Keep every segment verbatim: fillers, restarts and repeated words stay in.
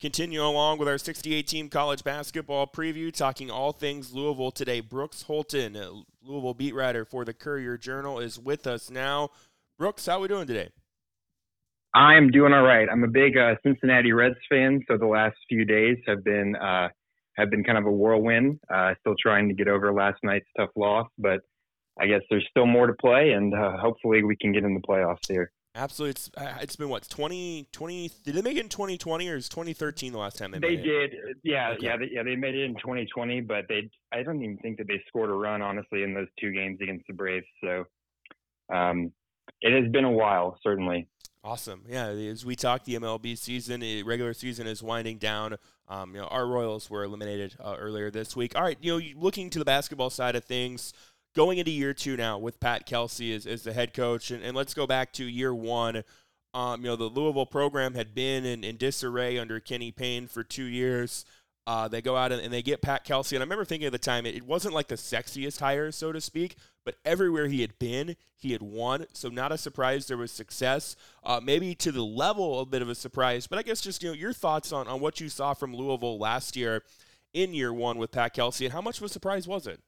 Continue along with our sixty-eight team college basketball preview, talking all things Louisville today. Brooks Holton, Louisville beat writer for the Courier-Journal, is with us now. Brooks, how are we doing today? I'm doing all right. I'm a big uh, Cincinnati Reds fan, so the last few days have been uh, have been kind of a whirlwind. Uh, still trying to get over last night's tough loss, but I guess there's still more to play, and uh, hopefully we can get in the playoffs here. Absolutely. It's uh, it's been, what, twenty, twenty – did they make it in twenty twenty, or is twenty thirteen the last time they, they made it? They did. Yeah, okay. yeah, they, yeah. They made it in twenty twenty, but they I don't even think that they scored a run, honestly, in those two games against the Braves. So um, it has been a while, certainly. Awesome. Yeah, as we talked, the M L B season, the regular season is winding down. Um, you know, our Royals were eliminated uh, earlier this week. All right, you know, looking to the basketball side of things, going into year two now with Pat Kelsey as, as the head coach, and, and let's go back to year one. Um, you know, the Louisville program had been in, in disarray under Kenny Payne for two years. Uh, they go out and, and they get Pat Kelsey. And I remember thinking at the time, it, it wasn't like the sexiest hire, so to speak, but everywhere he had been, he had won. So not a surprise there was success. Uh, maybe to the level a bit of a surprise, but I guess just, you know, your thoughts on, on what you saw from Louisville last year in year one with Pat Kelsey, and how much of a surprise was it?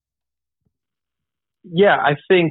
Yeah, I think,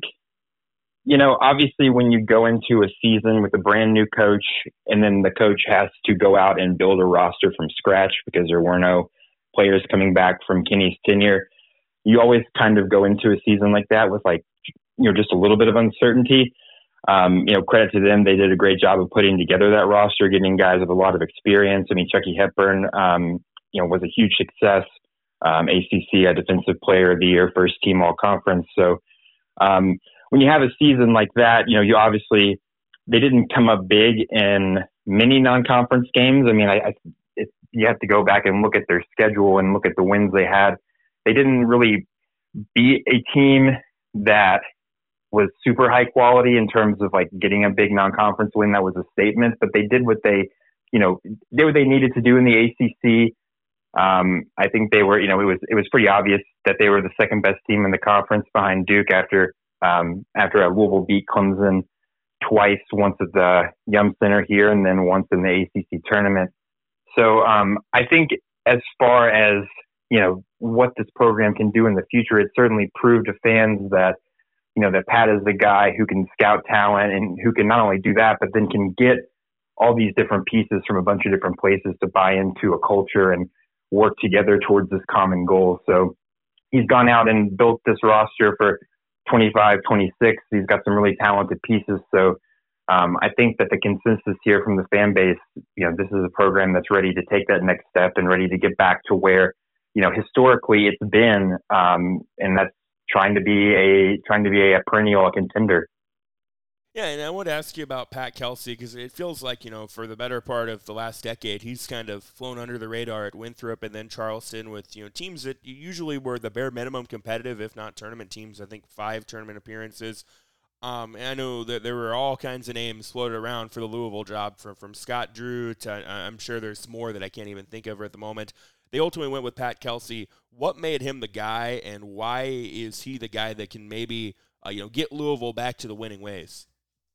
you know, obviously when you go into a season with a brand new coach and then the coach has to go out and build a roster from scratch because there were no players coming back from Kenny's tenure, you always kind of go into a season like that with, like, you know, just a little bit of uncertainty. Um, you know, credit to them. They did a great job of putting together that roster, getting guys with a lot of experience. I mean, Chucky Hepburn, um, you know, was a huge success. Um, A C C, a Defensive Player of the Year, first team all conference. So, um, when you have a season like that, you know, you obviously, they didn't come up big in many non-conference games. I mean, I, I it, you have to go back and look at their schedule and look at the wins they had. They didn't really beat a team that was super high quality in terms of like getting a big non-conference win. That was a statement, but they did what they, you know, did what they needed to do in the A C C. Um, I think they were, you know, it was, it was pretty obvious that they were the second best team in the conference behind Duke after, Um, after a Louisville beat Clemson twice, once at the Yum Center here and then once in the A C C tournament. So um, I think as far as, you know, what this program can do in the future, it certainly proved to fans that, you know, that Pat is the guy who can scout talent and who can not only do that, but then can get all these different pieces from a bunch of different places to buy into a culture and work together towards this common goal. So he's gone out and built this roster for twenty-five, twenty-six. He's got some really talented pieces. So um, I think that the consensus here from the fan base, you know, this is a program that's ready to take that next step and ready to get back to where, you know, historically it's been, um, and that's trying to be a trying to be a perennial contender. Yeah, and I want to ask you about Pat Kelsey because it feels like, you know, for the better part of the last decade, he's kind of flown under the radar at Winthrop and then Charleston with, you know, teams that usually were the bare minimum competitive, if not tournament teams. I think five tournament appearances. Um, and I know that there were all kinds of names floated around for the Louisville job, from, from Scott Drew to I'm sure there's more that I can't even think of at the moment. They ultimately went with Pat Kelsey. What made him the guy, and why is he the guy that can maybe, uh, you know, get Louisville back to the winning ways?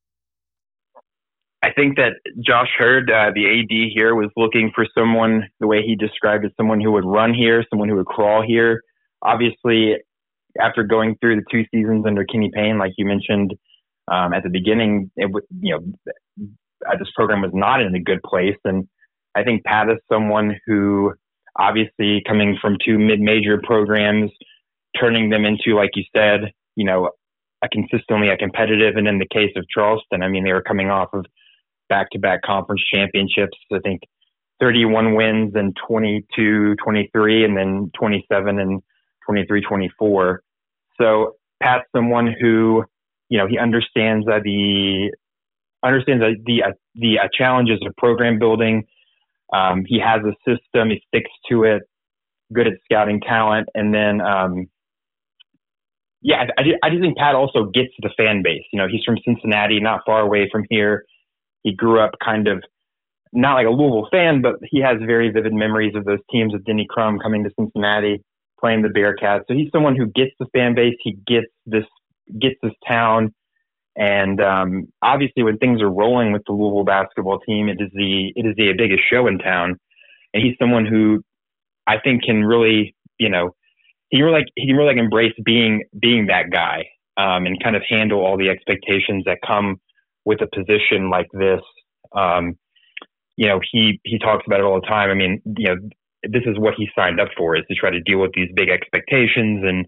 I think that Josh Hurd, uh, the A D here, was looking for someone, the way he described it, someone who would run here, someone who would crawl here. Obviously, after going through the two seasons under Kenny Payne, like you mentioned um, at the beginning, it w- you know, uh, this program was not in a good place. And I think Pat is someone who, obviously coming from two mid-major programs, turning them into, like you said, you know, a consistently a competitive. And in the case of Charleston, I mean, they were coming off of back-to-back conference championships. I think thirty-one wins and twenty-two twenty-three, and then twenty-seven and twenty-three twenty-four. So Pat's someone who, you know, he understands uh, the understands uh, the uh, the uh, challenges of program building. Um, he has a system. He sticks to it. Good at scouting talent, and then um, yeah, I, I, I do think Pat also gets the fan base. You know, he's from Cincinnati, not far away from here. He grew up kind of not like a Louisville fan, but he has very vivid memories of those teams with Denny Crum coming to Cincinnati, playing the Bearcats. So he's someone who gets the fan base. He gets this, gets this town. And um, obviously when things are rolling with the Louisville basketball team, it is the, it is the biggest show in town. and he's someone who I think can really, you know, he can really like he can really like embrace being being that guy um, and kind of handle all the expectations that come with a position like this. Um, you know, he he talks about it all the time. I mean, you know, this is what he signed up for, is to try to deal with these big expectations and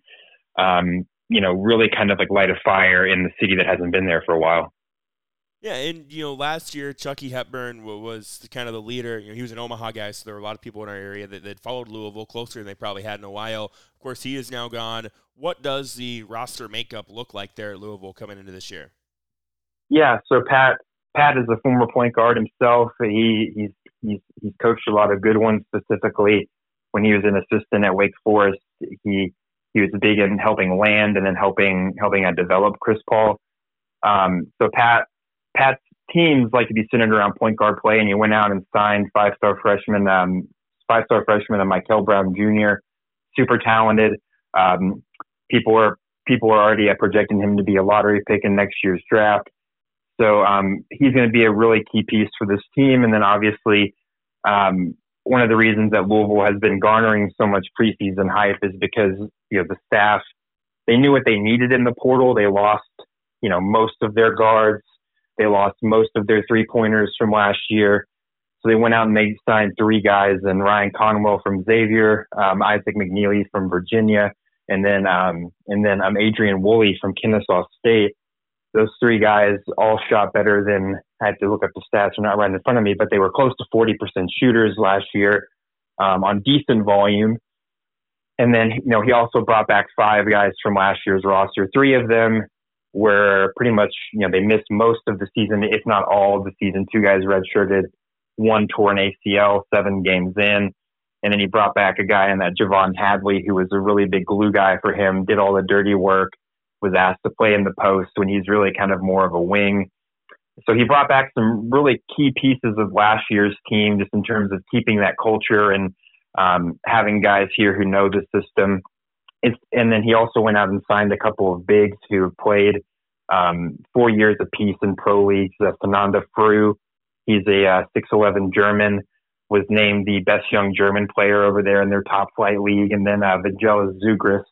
um, you know, really kind of like light a fire in the city that hasn't been there for a while. Yeah, and, you know, last year, Chucky Hepburn was kind of the leader. You know, he was an Omaha guy, so there were a lot of people in our area that, that followed Louisville closer than they probably had in a while. Of course, he is now gone. What does the roster makeup look like there at Louisville coming into this year? Yeah, so Pat Pat is a former point guard himself. He he's he's he's coached a lot of good ones. Specifically, when he was an assistant at Wake Forest, he he was big in helping land and then helping helping uh, develop Chris Paul. Um, so Pat. Pat's teams like to be centered around point guard play, and he went out and signed five-star freshman, um, five-star freshman, uh, Michael Brown Junior Super talented. Um, people are people are already uh, projecting him to be a lottery pick in next year's draft. So um, he's going to be a really key piece for this team. And then obviously, um, one of the reasons that Louisville has been garnering so much preseason hype is because you know the staff, they knew what they needed in the portal. They lost you know most of their guards. They lost most of their three-pointers from last year. So they went out and they signed three guys, and Ryan Conwell from Xavier, um, Isaac McNeely from Virginia, and then um, and then um, Adrian Woolley from Kennesaw State. Those three guys all shot better than, I had to look up the stats, they're not right in front of me, but they were close to forty percent shooters last year um, on decent volume. And then, you know, he also brought back five guys from last year's roster. Three of them where pretty much, you know, they missed most of the season, if not all of the season. Two guys redshirted, one tore an A C L seven games in. And then he brought back a guy in that Javon Hadley, who was a really big glue guy for him, did all the dirty work, was asked to play in the post when he's really kind of more of a wing. So he brought back some really key pieces of last year's team, just in terms of keeping that culture and um, having guys here who know the system. It's, and then he also went out and signed a couple of bigs who have played um, four years apiece in pro leagues. Uh, Fernanda Fru, he's a uh, six eleven German, was named the best young German player over there in their top flight league. And then uh, Vangelis Zugris,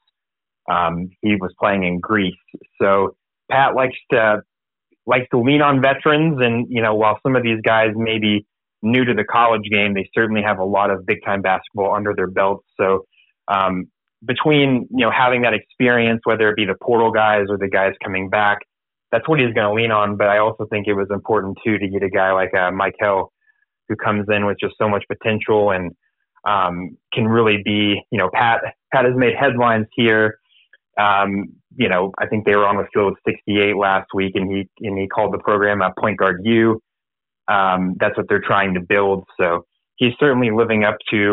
um, he was playing in Greece. So Pat likes to likes to lean on veterans. And, you know, while some of these guys may be new to the college game, they certainly have a lot of big-time basketball under their belts. So, um, between, you know, having that experience, whether it be the portal guys or the guys coming back, that's what he's going to lean on. But I also think it was important, too, to get a guy like uh, Michael, who comes in with just so much potential and um, can really be, you know, Pat, Pat has made headlines here. Um, you know, I think they were on the field with sixty-eight last week, and he, and he called the program a Point Guard U. Um, that's what they're trying to build. So he's certainly living up to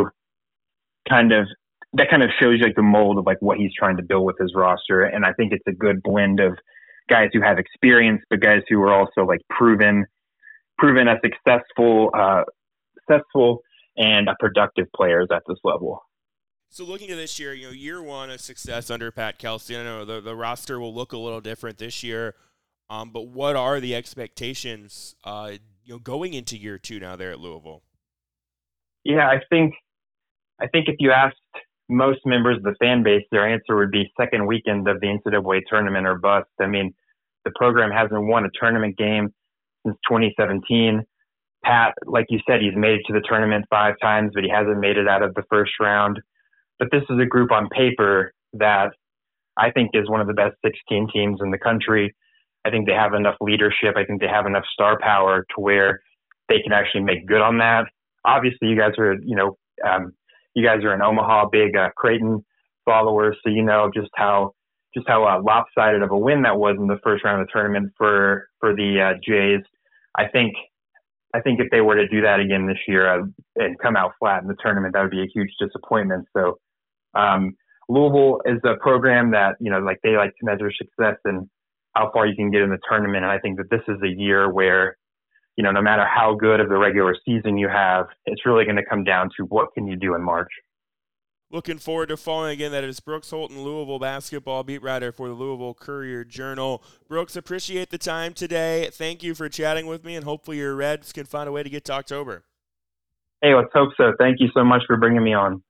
kind of, that kind of shows you like the mold of like what he's trying to build with his roster. And I think it's a good blend of guys who have experience, but guys who are also like proven, proven as successful, uh, successful and uh, productive players at this level. So looking at this year, you know, year one of success under Pat Kelsey, I know the, the roster will look a little different this year, um, but what are the expectations, uh, you know, going into year two now there at Louisville? Yeah, I think, I think if you asked most members of the fan base, their answer would be second weekend of the N C double A tournament or bust. I mean, the program hasn't won a tournament game since twenty seventeen. Pat, like you said, he's made it to the tournament five times, but he hasn't made it out of the first round. But this is a group on paper that I think is one of the best sixteen teams in the country. I think they have enough leadership. I think they have enough star power to where they can actually make good on that. Obviously, you guys are, you know, um, you guys are in Omaha, big uh, Creighton followers, so you know just how just how uh, lopsided of a win that was in the first round of the tournament for for the uh, Jays. I think I think if they were to do that again this year uh, and come out flat in the tournament, that would be a huge disappointment. So um, Louisville is a program that, you know, like they like to measure success and how far you can get in the tournament. And I think that this is a year where, you know, no matter how good of the regular season you have, it's really going to come down to what can you do in March. Looking forward to following again. That is Brooks Holton, Louisville basketball beat writer for the Louisville Courier-Journal. Brooks, appreciate the time today. Thank you for chatting with me, and hopefully your Reds can find a way to get to October. Hey, let's hope so. Thank you so much for bringing me on.